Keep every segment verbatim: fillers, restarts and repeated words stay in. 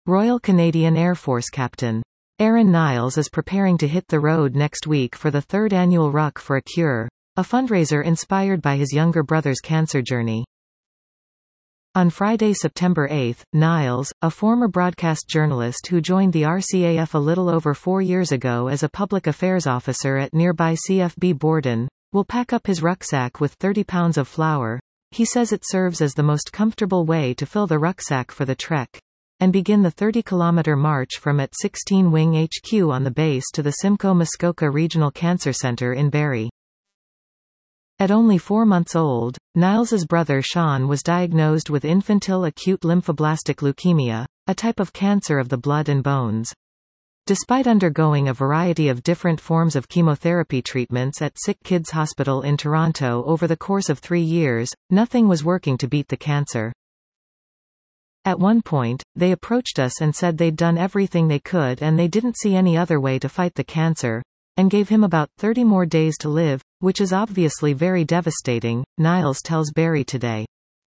Royal Canadian Air Force Captain Aaron Niles is preparing to hit the road next week for the third annual Ruck for a Cure, a fundraiser inspired by his younger brother's cancer journey. On Friday, September eighth, Niles, a former broadcast journalist who joined the R C A F a little over four years ago as a public affairs officer at nearby C F B Borden, will pack up his rucksack with thirty pounds of flour. He says it serves as the most comfortable way to fill the rucksack for the trek, and begin the thirty kilometer march from at sixteen Wing H Q on the base to the Simcoe Muskoka Regional Cancer Center in Barrie. At only four months old, Niles's brother Sean was diagnosed with infantile acute lymphoblastic leukemia, a type of cancer of the blood and bones. Despite undergoing a variety of different forms of chemotherapy treatments at Sick Kids Hospital in Toronto over the course of three years, nothing was working to beat the cancer. At one point, they approached us and said they'd done everything they could and they didn't see any other way to fight the cancer, and gave him about thirty more days to live, which is obviously very devastating, Niles tells Barrie Today.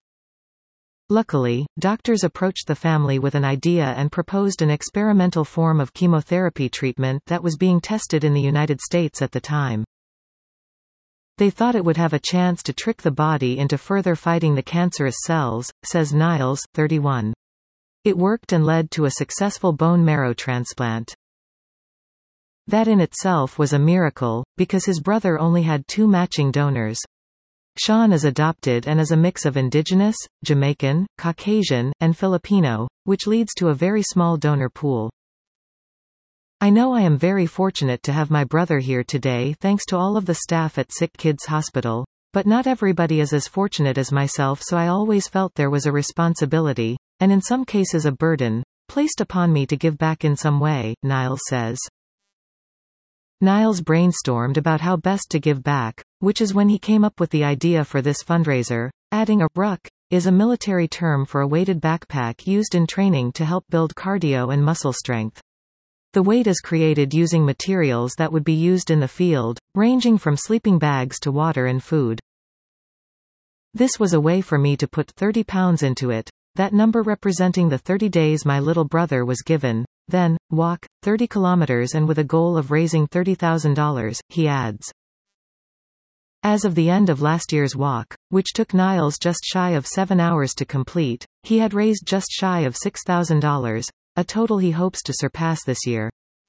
Luckily, doctors approached the family with an idea and proposed an experimental form of chemotherapy treatment that was being tested in the United States at the time. They thought it would have a chance to trick the body into further fighting the cancerous cells, says Niles, thirty-one. It worked and led to a successful bone marrow transplant. That in itself was a miracle, because his brother only had two matching donors. Sean is adopted and is a mix of Indigenous, Jamaican, Caucasian, and Filipino, which leads to a very small donor pool. I know I am very fortunate to have my brother here today thanks to all of the staff at Sick Kids Hospital, but not everybody is as fortunate as myself, so I always felt there was a responsibility, and in some cases a burden, placed upon me to give back in some way, Niles says. Niles brainstormed about how best to give back, which is when he came up with the idea for this fundraiser, adding a ruck is a military term for a weighted backpack used in training to help build cardio and muscle strength. The weight is created using materials that would be used in the field, ranging from sleeping bags to water and food. This was a way for me to put thirty pounds into it, that number representing the thirty days my little brother was given, then, walk, thirty kilometers and with a goal of raising thirty thousand dollars, he adds. As of the end of last year's walk, which took Niles just shy of seven hours to complete, he had raised just shy of six thousand dollars, a total he hopes to surpass this year.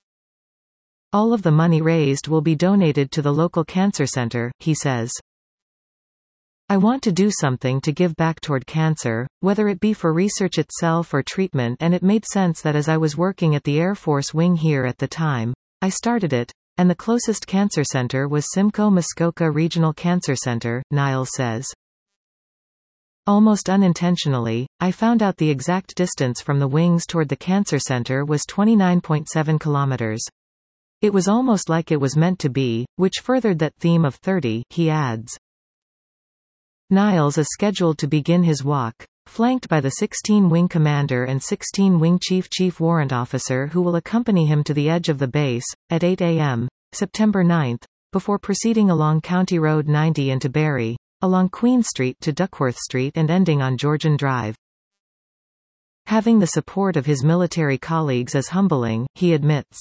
All of the money raised will be donated to the local cancer center, he says. I want to do something to give back toward cancer, whether it be for research itself or treatment, and it made sense that as I was working at the Air Force Wing here at the time, I started it, and the closest cancer center was Simcoe Muskoka Regional Cancer Center, Niles says. Almost unintentionally, I found out the exact distance from the wings toward the cancer center was twenty-nine point seven kilometers. It was almost like it was meant to be, which furthered that theme of thirty, he adds. Niles is scheduled to begin his walk, flanked by the sixteen Wing Commander and sixteen Wing Chief Chief Warrant Officer who will accompany him to the edge of the base, at eight a m, September ninth, before proceeding along County Road ninety into Barrie, along Queen Street to Duckworth Street and ending on Georgian Drive. Having the support of his military colleagues is humbling, he admits.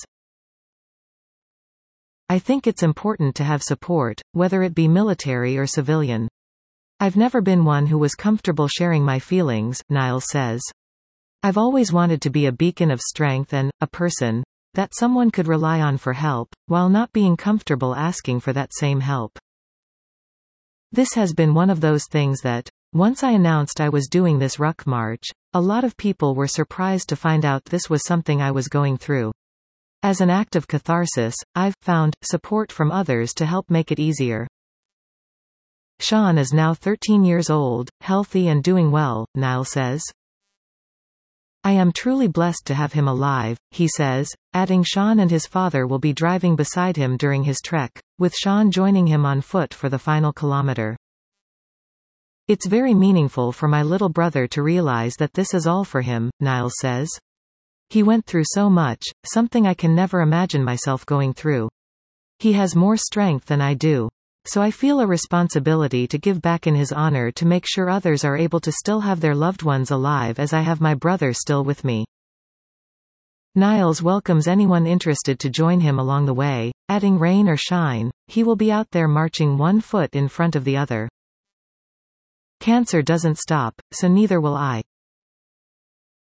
I think it's important to have support, whether it be military or civilian. I've never been one who was comfortable sharing my feelings, Niles says. I've always wanted to be a beacon of strength and, a person, that someone could rely on for help, while not being comfortable asking for that same help. This has been one of those things that, once I announced I was doing this ruck march, a lot of people were surprised to find out this was something I was going through. As an act of catharsis, I've found support from others to help make it easier. Sean is now thirteen years old, healthy and doing well, Niles says. I am truly blessed to have him alive, he says, adding Sean and his father will be driving beside him during his trek, with Sean joining him on foot for the final kilometer. It's very meaningful for my little brother to realize that this is all for him, Niles says. He went through so much, something I can never imagine myself going through. He has more strength than I do. So I feel a responsibility to give back in his honor to make sure others are able to still have their loved ones alive as I have my brother still with me. Niles welcomes anyone interested to join him along the way, adding rain or shine, he will be out there marching one foot in front of the other. Cancer doesn't stop, so neither will I.